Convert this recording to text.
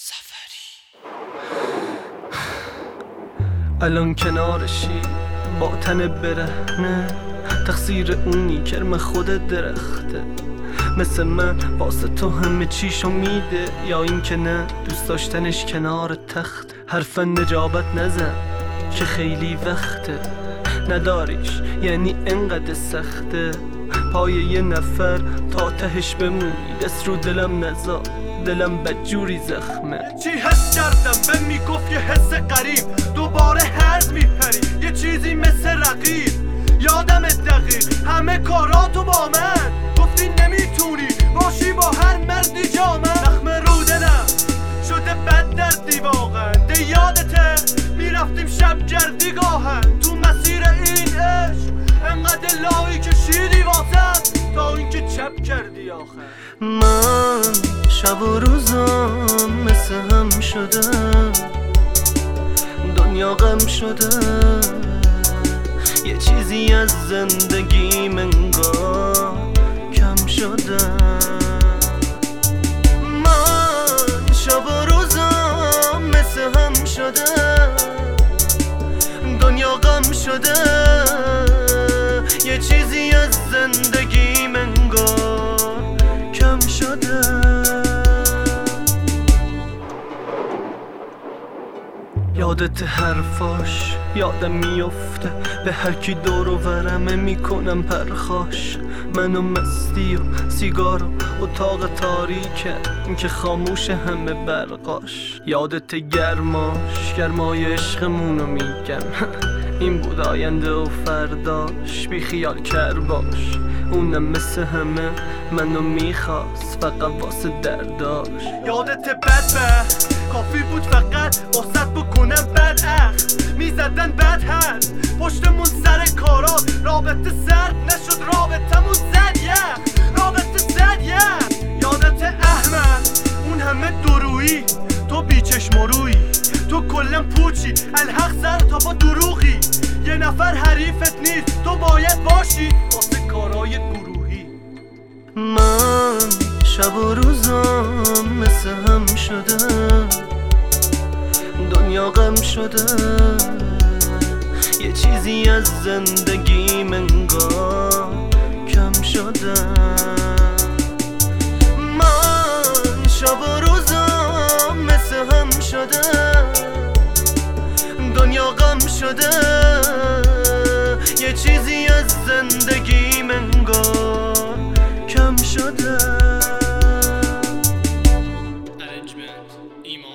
الان کنارشی با تن برهنه، تقصیر اونی کرم خودت درخته. مثل من واسه تو همه چیشو میده، یا این که نه دوست داشتنش کنار تخت. حرف نجابت نزن که خیلی وقته، نداریش یعنی انقدر سخته. پای یه نفر تا تهش بمونی، دست رو دلم نزا، دلم بدجوری زخمه. چی حس کردم به میگفت یه حس قریب، دوباره هرز میپری یه چیزی مثل رقیب. یادم دقیق همه کاراتو با من گفتی نمیتونی باشی با هر مردی جا. من زخم رو دلم شده بد دردی واقعا. ده یادته میرفتیم شب گردی گاهن تو مسیر این عشق، انقدر لایی کشیدی واسم تا اینکه چپ کردی آخر. من شب و روزم مثل هم شده، دنیا غم شده، یه چیزی از زندگی منگاه کم شده. من شب و روزم مثل هم شده، دنیا غم شده، یه چیزی از زندگی منگاه کم شده. یادت حرفاش یادم میفته، به هر کی دور و ورمه میکنم پرخاش. منو مستی و سیگار و اتاق تاریکه که خاموش همه برقاش. یادت گرمای عشقمونو میگم این بود آینده و فرداش. بی خیال کر باش، اونم مثل همه منو میخواست فقط واسه درداش. یادت بدبخت کافی بود فقط واسط بکنم بد اخت. میزدن بد هست پشتمون سر کارا، رابطه سرد نشد رابطمون زد یخ، رابطه زد یخ. یادت احمد اون همه درویی، تو بیچشم و رویی، تو کلن پوچی الحق سر تا با دروغی. یه نفر حریفت نیست تو باید باشی واسه کارای گروهی. من شب و روزم مثل هم شده، دنیا غم شده، یه چیزی از زندگی منگاه کم شده. من شب و روزم مثل هم شده، دنیا غم شده، یه چیزی از زندگی منگاه کم شده. Arrangement,